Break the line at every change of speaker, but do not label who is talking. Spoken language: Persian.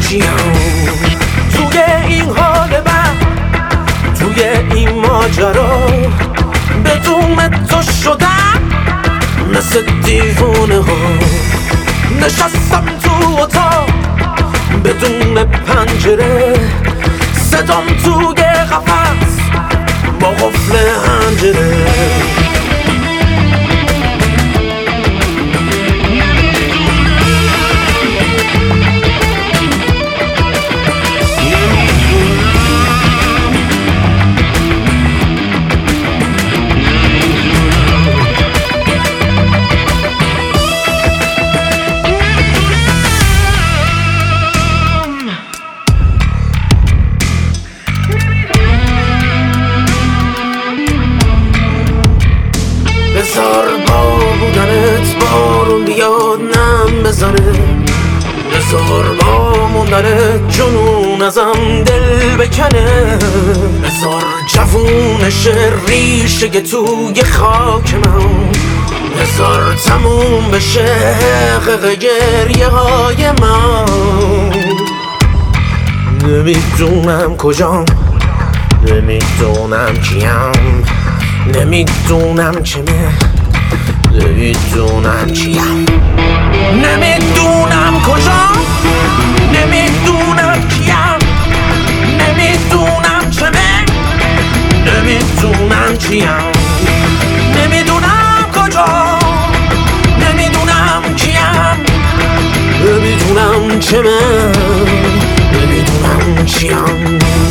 چیم توی این حال بد، توی این ماجرا بدون تو شدم مثل دیوونه ها. نشستم تو اتاق بدون پنجره، صدام توی قفس با قفل حنجره. بذار با بودنت بارون بیاد نم بزنه، بذار با موندنت جنون ازم دل بکنه، بذار جوونش ریشه توی خاک من، بذار تموم بشه حقق گریه های من. نمیدونم کجام، نمیدونم کیم، نمیدونم چمه، نمیدونم چیم، نمیدونم کجام، نمیدونم کیم، نمیدونم چمه، نمیدونم چیم، نمیدونم کجام، نمیدونم کیم، نمیدونم چمه، نمیدونم چیم.